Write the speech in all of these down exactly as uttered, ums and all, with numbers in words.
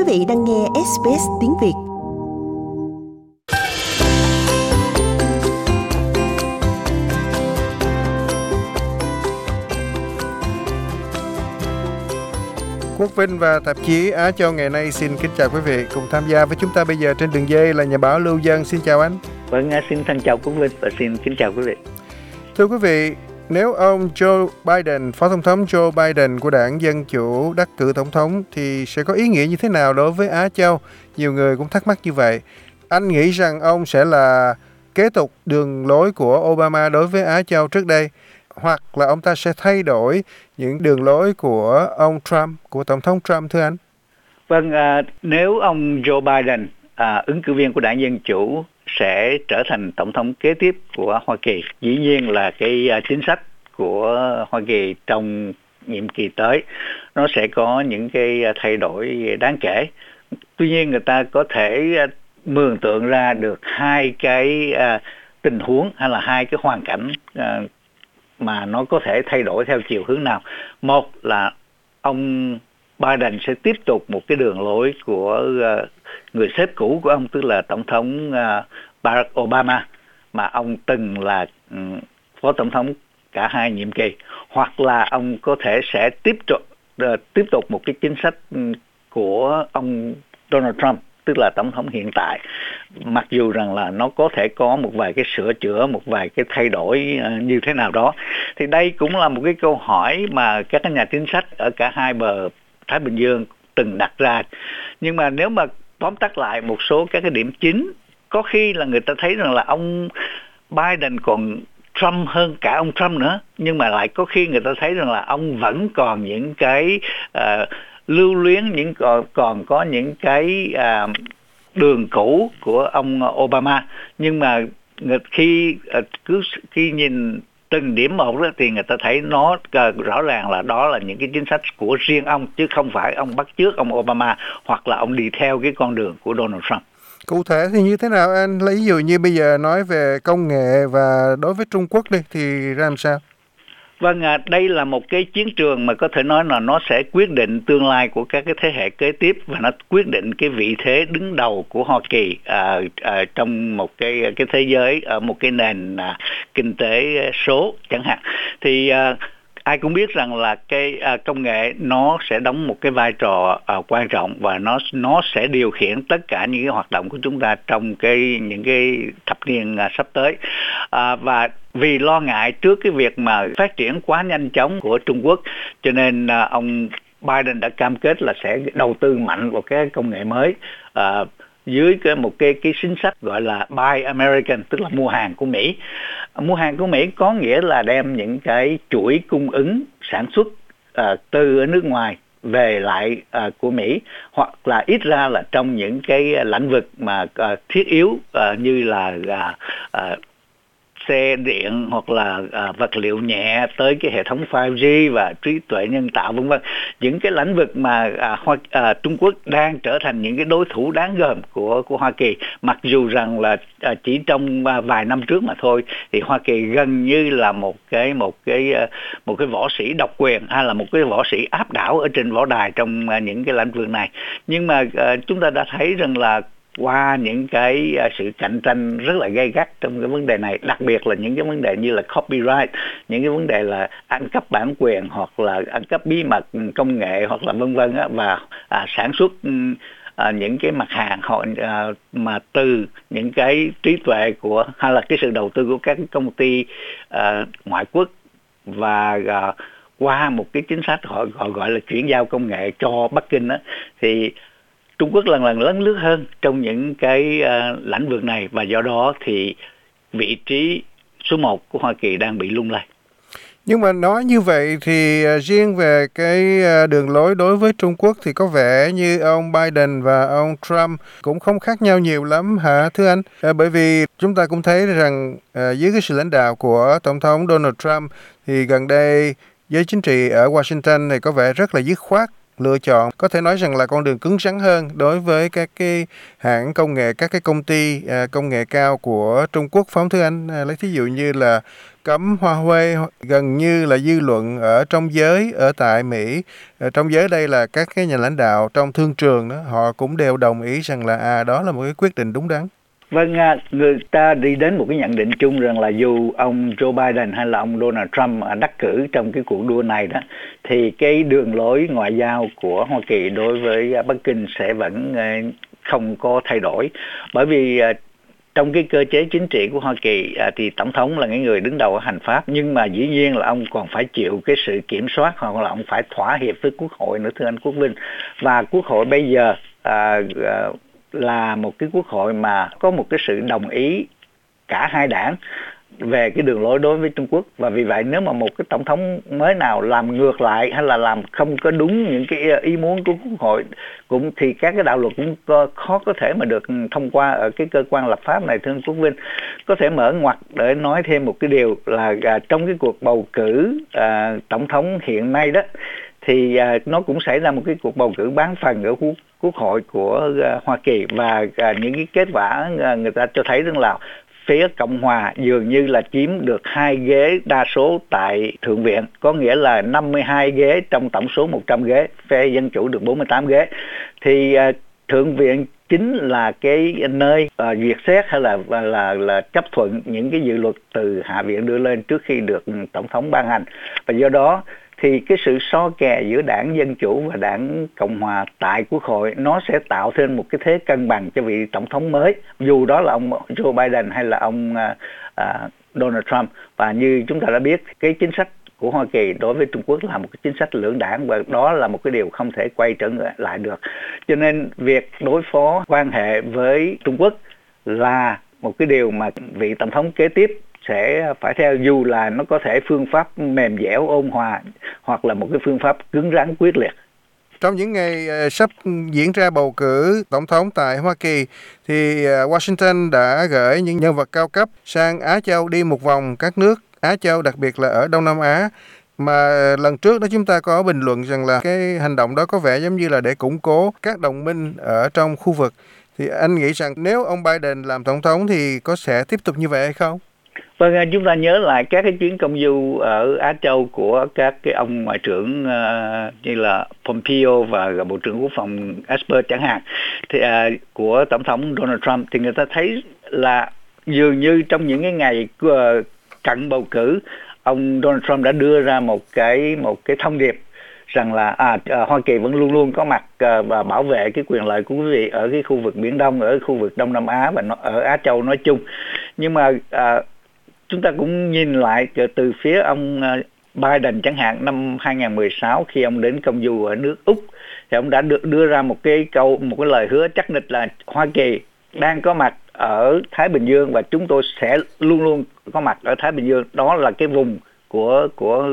vị đang nghe ét bê ét tiếng Việt. Quốc Vinh và tạp chí Á Châu ngày nay xin kính chào quý vị. Cùng tham gia với chúng ta bây giờ trên đường dây là nhà báo Lưu Dân. Xin chào anh. Vâng, xin thân chào Quốc Vinh và xin kính chào quý vị. Thưa quý vị, nếu ông Joe Biden, Phó Tổng thống Joe Biden của đảng Dân Chủ đắc cử Tổng thống thì sẽ có ý nghĩa như thế nào đối với Á Châu? Nhiều người cũng thắc mắc như vậy. Anh nghĩ rằng ông sẽ là kế tục đường lối của Obama đối với Á Châu trước đây, hoặc là ông ta sẽ thay đổi những đường lối của ông Trump, của Tổng thống Trump thưa anh? Vâng, à, nếu ông Joe Biden, à, ứng cử viên của đảng Dân Chủ, sẽ trở thành Tổng thống kế tiếp của Hoa Kỳ, dĩ nhiên là cái uh, chính sách của Hoa Kỳ trong nhiệm kỳ tới nó sẽ có những cái thay đổi đáng kể. Tuy nhiên người ta có thể uh, mường tượng ra được hai cái uh, tình huống hay là hai cái hoàn cảnh uh, mà nó có thể thay đổi theo chiều hướng nào. Một là ông Biden sẽ tiếp tục một cái đường lối của uh, người sếp cũ của ông, tức là Tổng thống uh, Barack Obama, mà ông từng là um, Phó Tổng thống cả hai nhiệm kỳ. Hoặc là ông có thể sẽ tiếp tục uh, tiếp tục một cái chính sách um, của ông Donald Trump, tức là Tổng thống hiện tại, mặc dù rằng là nó có thể có một vài cái sửa chữa, một vài cái thay đổi uh, như thế nào đó. Thì đây cũng là một cái câu hỏi mà các nhà chính sách ở cả hai bờ Thái Bình Dương từng đặt ra. Nhưng mà nếu mà tóm tắt lại một số các cái điểm chính, có khi là người ta thấy rằng là ông Biden còn Trump hơn cả ông Trump nữa, nhưng mà lại có khi người ta thấy rằng là ông vẫn còn những cái uh, lưu luyến, những còn, còn có những cái uh, đường cũ của ông Obama. Nhưng mà khi uh, cứ khi nhìn từng điểm một đó, thì người ta thấy nó uh, rõ ràng là đó là những cái chính sách của riêng ông, chứ không phải ông bắt chước ông Obama hoặc là ông đi theo cái con đường của Donald Trump. Cụ thể thì như thế nào anh? Lấy ví dụ như bây giờ nói về công nghệ và đối với Trung Quốc đi thì ra làm sao? Vâng, à, đây là một cái chiến trường mà có thể nói là nó sẽ quyết định tương lai của các cái thế hệ kế tiếp, và nó quyết định cái vị thế đứng đầu của Hoa Kỳ à, à, trong một cái cái thế giới, ở một cái nền à, kinh tế số chẳng hạn. Thì à, ai cũng biết rằng là cái à, công nghệ nó sẽ đóng một cái vai trò à, quan trọng, và nó nó sẽ điều khiển tất cả những cái hoạt động của chúng ta trong cái những cái thập niên à, sắp tới. À, và vì lo ngại trước cái việc mà phát triển quá nhanh chóng của Trung Quốc, cho nên à, ông Biden đã cam kết là sẽ đầu tư mạnh vào cái công nghệ mới à, dưới cái một cái cái chính sách gọi là Buy American, tức là mua hàng của Mỹ. Mua hàng của Mỹ có nghĩa là đem những cái chuỗi cung ứng sản xuất uh, từ ở nước ngoài về lại uh, của Mỹ, hoặc là ít ra là trong những cái lĩnh vực mà uh, thiết yếu uh, như là uh, uh, xe điện, hoặc là à, vật liệu nhẹ, tới cái hệ thống năm G và trí tuệ nhân tạo vân vân. Những cái lĩnh vực mà à, Hoa, à, Trung Quốc đang trở thành những cái đối thủ đáng gờm của của Hoa Kỳ, mặc dù rằng là à, chỉ trong à, vài năm trước mà thôi thì Hoa Kỳ gần như là một cái một cái à, một cái võ sĩ độc quyền, hay là một cái võ sĩ áp đảo ở trên võ đài trong à, những cái lĩnh vực này. Nhưng mà à, chúng ta đã thấy rằng là qua những cái sự cạnh tranh rất là gay gắt trong cái vấn đề này, đặc biệt là những cái vấn đề như là copyright, những cái vấn đề là ăn cắp bản quyền, hoặc là ăn cắp bí mật công nghệ, hoặc là vân vân á, và à, sản xuất à, những cái mặt hàng họ à, mà từ những cái trí tuệ của, hay là cái sự đầu tư của các công ty à, ngoại quốc, và à, qua một cái chính sách họ, họ gọi là chuyển giao công nghệ cho Bắc Kinh á, thì Trung Quốc lần lần lấn lướt hơn trong những cái uh, lĩnh vực này, và do đó thì vị trí số một của Hoa Kỳ đang bị lung lay. Nhưng mà nói như vậy thì uh, riêng về cái uh, đường lối đối với Trung Quốc thì có vẻ như ông Biden và ông Trump cũng không khác nhau nhiều lắm hả thưa anh? Uh, bởi vì chúng ta cũng thấy rằng uh, dưới cái sự lãnh đạo của Tổng thống Donald Trump thì gần đây giới chính trị ở Washington này có vẻ rất là dứt khoát lựa chọn, có thể nói rằng là con đường cứng rắn hơn đối với các cái hãng công nghệ, các cái công ty à, công nghệ cao của Trung Quốc, phóng thưa anh. À, lấy thí dụ như là cấm Huawei, gần như là dư luận ở trong giới, ở tại Mỹ, ở trong giới đây là các cái nhà lãnh đạo trong thương trường đó, họ cũng đều đồng ý rằng là à đó là một cái quyết định đúng đắn. Vâng, người ta đi đến một cái nhận định chung rằng là dù ông Joe Biden hay là ông Donald Trump đắc cử trong cái cuộc đua này đó, thì cái đường lối ngoại giao của Hoa Kỳ đối với Bắc Kinh sẽ vẫn không có thay đổi. Bởi vì trong cái cơ chế chính trị của Hoa Kỳ thì tổng thống là cái người đứng đầu ở hành pháp, nhưng mà dĩ nhiên là ông còn phải chịu cái sự kiểm soát, hoặc là ông phải thỏa hiệp với Quốc hội nữa, thưa anh Quốc Vinh. Và Quốc hội bây giờ à, à, là một cái quốc hội mà có một cái sự đồng ý cả hai đảng về cái đường lối đối với Trung Quốc, và vì vậy nếu mà một cái tổng thống mới nào làm ngược lại hay là làm không có đúng những cái ý muốn của Quốc hội cũng thì các cái đạo luật cũng có, khó có thể mà được thông qua ở cái cơ quan lập pháp này, thưa anh Quốc Vinh. Có thể mở ngoặt để nói thêm một cái điều là à, trong cái cuộc bầu cử à, tổng thống hiện nay đó, thì à, nó cũng xảy ra một cái cuộc bầu cử bán phần ở quốc, quốc hội của à, Hoa Kỳ, và à, những cái kết quả à, người ta cho thấy rằng là phía Cộng hòa dường như là chiếm được hai ghế đa số tại Thượng viện, có nghĩa là năm mươi hai ghế trong tổng số một trăm ghế, phe Dân Chủ được bốn mươi tám ghế. Thì à, Thượng viện chính là cái nơi à, duyệt xét hay là, là là là chấp thuận những cái dự luật từ Hạ viện đưa lên trước khi được tổng thống ban hành, và do đó thì cái sự so kè giữa đảng Dân Chủ và đảng Cộng Hòa tại Quốc hội nó sẽ tạo thêm một cái thế cân bằng cho vị tổng thống mới, dù đó là ông Joe Biden hay là ông uh, uh, Donald Trump. Và như chúng ta đã biết, cái chính sách của Hoa Kỳ đối với Trung Quốc là một cái chính sách lưỡng đảng, và đó là một cái điều không thể quay trở lại được. Cho nên việc đối phó quan hệ với Trung Quốc là một cái điều mà vị tổng thống kế tiếp sẽ phải theo, dù là nó có thể phương pháp mềm dẻo ôn hòa hoặc là một cái phương pháp cứng rắn quyết liệt. Trong những ngày uh, sắp diễn ra bầu cử tổng thống tại Hoa Kỳ, thì uh, Washington đã gửi những nhân vật cao cấp sang Á Châu đi một vòng các nước Á Châu, đặc biệt là ở Đông Nam Á. Mà lần trước đó chúng ta có bình luận rằng là cái hành động đó có vẻ giống như là để củng cố các đồng minh ở trong khu vực. Thì anh nghĩ rằng nếu ông Biden làm tổng thống thì có sẽ tiếp tục như vậy hay không? Vâng, chúng ta nhớ lại các cái chuyến công du ở Á Châu của các cái ông ngoại trưởng uh, như là Pompeo và Bộ trưởng Quốc phòng Esper chẳng hạn, thì uh, của tổng thống Donald Trump, thì người ta thấy là dường như trong những cái ngày uh, cận bầu cử, ông Donald Trump đã đưa ra một cái một cái thông điệp rằng là à, Hoa Kỳ vẫn luôn luôn có mặt à, và bảo vệ cái quyền lợi của quý vị ở cái khu vực Biển Đông, ở khu vực Đông Nam Á và nó, ở Á Châu nói chung. Nhưng mà à, chúng ta cũng nhìn lại từ phía ông Biden chẳng hạn, năm hai không một sáu khi ông đến công du ở nước Úc, thì ông đã được đưa ra một cái câu, một cái lời hứa chắc nịch là Hoa Kỳ đang có mặt ở Thái Bình Dương và chúng tôi sẽ luôn luôn có mặt ở Thái Bình Dương. Đó là cái vùng của của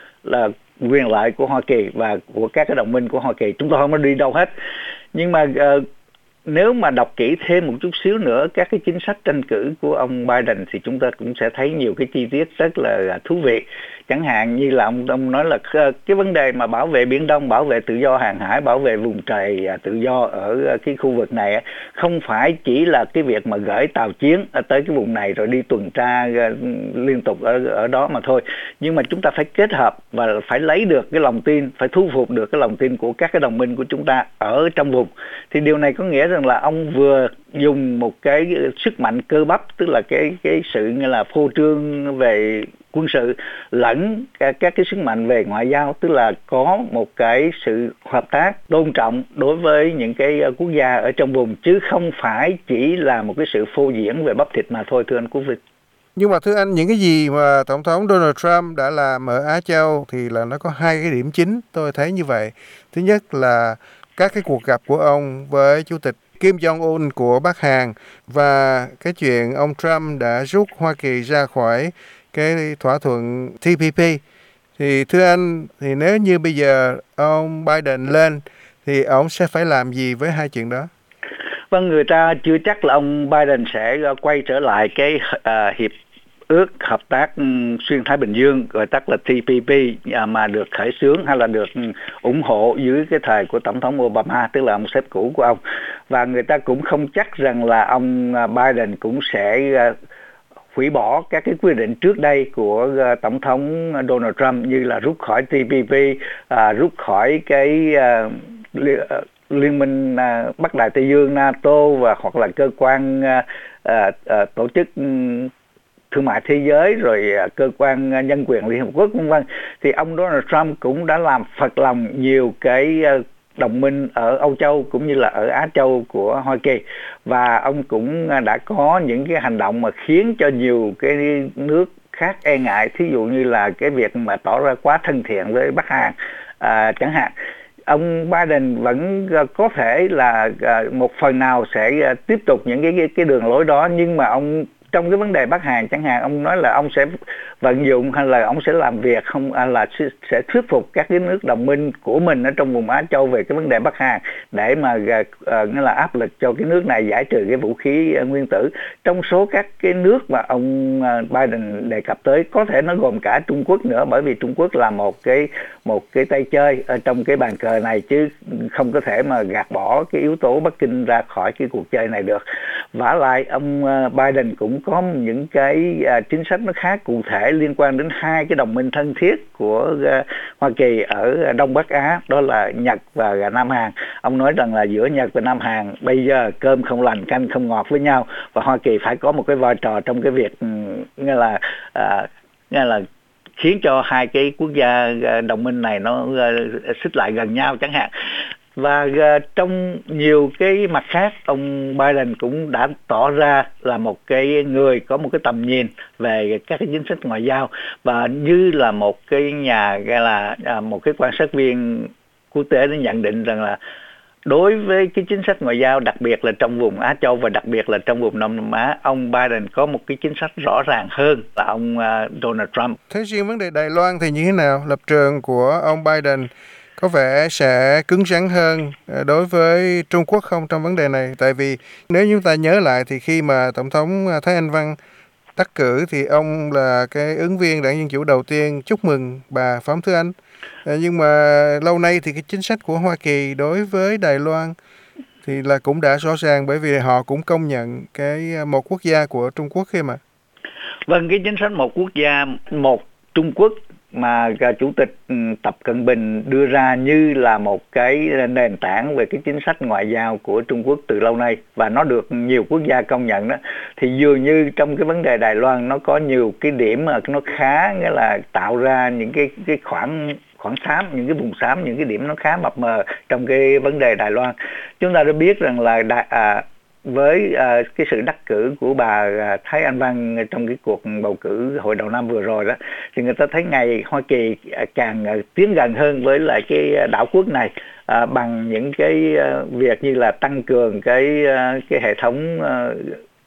là quyền lợi của Hoa Kỳ và của các cái đồng minh của Hoa Kỳ, chúng tôi không có đi đâu hết. Nhưng mà uh, nếu mà đọc kỹ thêm một chút xíu nữa các cái chính sách tranh cử của ông Biden thì chúng ta cũng sẽ thấy nhiều cái chi tiết rất là thú vị. Chẳng hạn như là ông, ông nói là cái vấn đề mà bảo vệ Biển Đông, bảo vệ tự do hàng hải, bảo vệ vùng trời tự do ở cái khu vực này không phải chỉ là cái việc mà gửi tàu chiến tới cái vùng này rồi đi tuần tra liên tục ở, ở đó mà thôi. Nhưng mà chúng ta phải kết hợp và phải lấy được cái lòng tin, phải thu phục được cái lòng tin của các cái đồng minh của chúng ta ở trong vùng. Thì điều này có nghĩa rằng là ông vừa dùng một cái sức mạnh cơ bắp, tức là cái cái sự như là phô trương về quân sự lẫn các, các cái sức mạnh về ngoại giao, tức là có một cái sự hợp tác tôn trọng đối với những cái quốc gia ở trong vùng, chứ không phải chỉ là một cái sự phô diễn về bắp thịt mà thôi, thưa anh Quốc Vinh. Nhưng mà thưa anh, những cái gì mà Tổng thống Donald Trump đã làm ở Á Châu thì là nó có hai cái điểm chính, tôi thấy như vậy. Thứ nhất là các cái cuộc gặp của ông với Chủ tịch Kim Jong-un của Bắc Hàn, và cái chuyện ông Trump đã rút Hoa Kỳ ra khỏi cái thỏa thuận T P P. Thì thưa anh, thì nếu như bây giờ ông Biden lên thì ông sẽ phải làm gì với hai chuyện đó? Vâng, người ta chưa chắc là ông Biden sẽ quay trở lại cái uh, hiệp ước hợp tác xuyên Thái Bình Dương, gọi tắt là T P P, mà được khởi xướng hay là được ủng hộ dưới cái thời của Tổng thống Obama, tức là ông sếp cũ của ông. Và người ta cũng không chắc rằng là ông Biden cũng sẽ hủy bỏ các cái quy định trước đây của uh, tổng thống Donald Trump, như là rút khỏi T P P, uh, rút khỏi cái uh, li, uh, liên minh uh, Bắc Đại Tây Dương NATO, và hoặc là cơ quan uh, uh, uh, tổ chức um, thương mại thế giới, rồi uh, cơ quan nhân quyền Liên Hợp Quốc vân vân. Thì ông Donald Trump cũng đã làm phật lòng nhiều cái uh, đồng minh ở Âu Châu cũng như là ở Á Châu của Hoa Kỳ, và ông cũng đã có những cái hành động mà khiến cho nhiều cái nước khác e ngại, thí dụ như là cái việc mà tỏ ra quá thân thiện với Bắc Hàn à, chẳng hạn. Ông Biden vẫn có thể là một phần nào sẽ tiếp tục những cái cái đường lối đó, nhưng mà ông trong cái vấn đề Bắc Hàn chẳng hạn, ông nói là ông sẽ vận dụng hay là ông sẽ làm việc không à, là sẽ thuyết phục các cái nước đồng minh của mình ở trong vùng Á Châu về cái vấn đề Bắc Hàn, để mà uh, nghĩa là áp lực cho cái nước này giải trừ cái vũ khí uh, nguyên tử. Trong số các cái nước mà ông uh, Biden đề cập tới, có thể nó gồm cả Trung Quốc nữa, bởi vì Trung Quốc là một cái một cái tay chơi ở trong cái bàn cờ này, chứ không có thể mà gạt bỏ cái yếu tố Bắc Kinh ra khỏi cái cuộc chơi này được. Vả lại ông uh, Biden cũng có những cái uh, chính sách nó khá cụ thể liên quan đến hai cái đồng minh thân thiết của uh, Hoa Kỳ ở Đông Bắc Á, đó là Nhật và Nam Hàn. Ông nói rằng là giữa Nhật và Nam Hàn bây giờ cơm không lành canh không ngọt với nhau, và Hoa Kỳ phải có một cái vai trò trong cái việc nghĩa là uh, nghĩa là khiến cho hai cái quốc gia đồng minh này nó uh, xích lại gần nhau chẳng hạn. Và uh, trong nhiều cái mặt khác, ông Biden cũng đã tỏ ra là một cái người có một cái tầm nhìn về các cái chính sách ngoại giao, và như là một cái nhà gọi là uh, một cái quan sát viên quốc tế đã nhận định rằng là đối với cái chính sách ngoại giao, đặc biệt là trong vùng Á Châu và đặc biệt là trong vùng Đông Nam Á, ông Biden có một cái chính sách rõ ràng hơn là ông uh, Donald Trump. Thế riêng vấn đề Đài Loan thì như thế nào? Lập trường của ông Biden có vẻ sẽ cứng rắn hơn đối với Trung Quốc không trong vấn đề này? Tại vì nếu chúng ta nhớ lại thì khi mà Tổng thống Thái Anh Văn đắc cử thì ông là cái ứng viên Đảng Dân Chủ đầu tiên chúc mừng bà Phạm Thư Anh. Nhưng mà lâu nay thì cái chính sách của Hoa Kỳ đối với Đài Loan thì là cũng đã rõ ràng, bởi vì họ cũng công nhận cái một quốc gia của Trung Quốc kia mà. Vâng, cái chính sách một quốc gia, một Trung Quốc mà Chủ tịch Tập Cận Bình đưa ra như là một cái nền tảng về cái chính sách ngoại giao của Trung Quốc từ lâu nay, và nó được nhiều quốc gia công nhận đó, thì dường như trong cái vấn đề Đài Loan nó có nhiều cái điểm mà nó khá, nghĩa là tạo ra những cái cái khoảng khoảng xám, những cái vùng xám, những cái điểm nó khá mập mờ trong cái vấn đề Đài Loan. Chúng ta đã biết rằng là đại, à, với uh, cái sự đắc cử của bà uh, Thái Anh Văn trong cái cuộc bầu cử hồi đầu năm vừa rồi đó, thì người ta thấy ngày Hoa Kỳ uh, càng uh, tiến gần hơn với lại cái đảo quốc này uh, bằng những cái uh, việc như là tăng cường cái uh, cái hệ thống uh,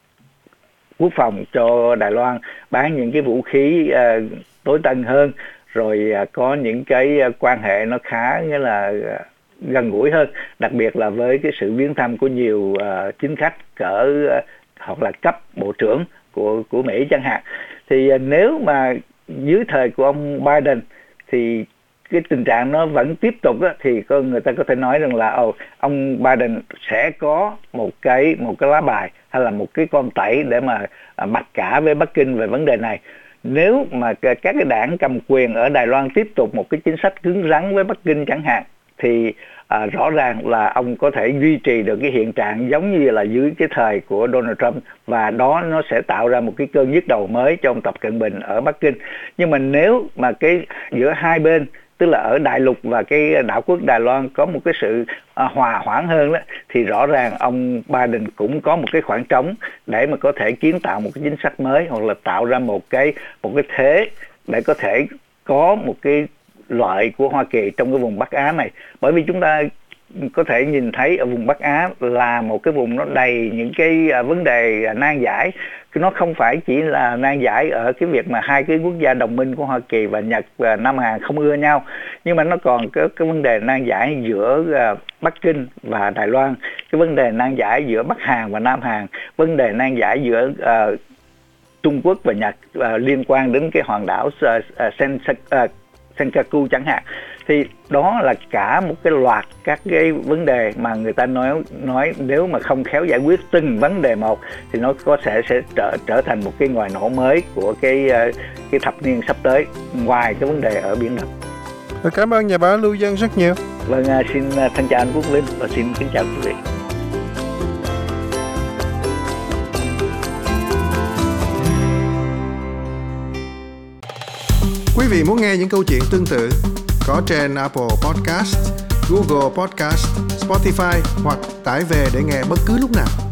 quốc phòng cho Đài Loan, bán những cái vũ khí uh, tối tân hơn, rồi uh, có những cái uh, quan hệ nó khá nghĩa là uh, gần gũi hơn, đặc biệt là với cái sự viếng thăm của nhiều uh, chính khách cỡ uh, hoặc là cấp bộ trưởng của của Mỹ chẳng hạn. Thì uh, nếu mà dưới thời của ông Biden thì cái tình trạng nó vẫn tiếp tục đó, thì có người ta có thể nói rằng là oh, ông Biden sẽ có một cái một cái lá bài hay là một cái con tẩy để mà uh, mặc cả với Bắc Kinh về vấn đề này. Nếu mà các cái đảng cầm quyền ở Đài Loan tiếp tục một cái chính sách cứng rắn với Bắc Kinh chẳng hạn, thì à, rõ ràng là ông có thể duy trì được cái hiện trạng giống như là dưới cái thời của Donald Trump, và đó nó sẽ tạo ra một cái cơn nhức đầu mới cho ông Tập Cận Bình ở Bắc Kinh. Nhưng mà nếu mà cái giữa hai bên, tức là ở đại lục và cái đảo quốc Đài Loan có một cái sự à, hòa hoãn hơn đó, thì rõ ràng ông Biden cũng có một cái khoảng trống để mà có thể kiến tạo một cái chính sách mới, hoặc là tạo ra một cái một cái thế để có thể có một cái lợi của Hoa Kỳ trong cái vùng Bắc Á này. Bởi vì chúng ta có thể nhìn thấy ở vùng Bắc Á là một cái vùng nó đầy những cái vấn đề nan giải. Nó không phải chỉ là nan giải ở cái việc mà hai cái quốc gia đồng minh của Hoa Kỳ và Nhật và Nam Hàn không ưa nhau, nhưng mà nó còn có cái vấn đề nan giải giữa Bắc Kinh và Đài Loan, cái vấn đề nan giải giữa Bắc Hàn và Nam Hàn, vấn đề nan giải giữa uh, Trung Quốc và Nhật uh, liên quan đến cái hòn đảo uh, Sen uh, Senkaku chẳng hạn. Thì đó là cả một cái loạt các cái vấn đề mà người ta nói nói nếu mà không khéo giải quyết từng vấn đề một thì nó có thể sẽ trở trở thành một cái ngòi nổ mới của cái cái thập niên sắp tới, ngoài cái vấn đề ở Biển Đông. Cảm ơn nhà báo Lưu Dân rất nhiều. Vâng, xin thân chào anh Quốc Linh và xin kính chào quý vị. Quý vị muốn nghe những câu chuyện tương tự có trên Apple Podcast, Google Podcast, Spotify hoặc tải về để nghe bất cứ lúc nào.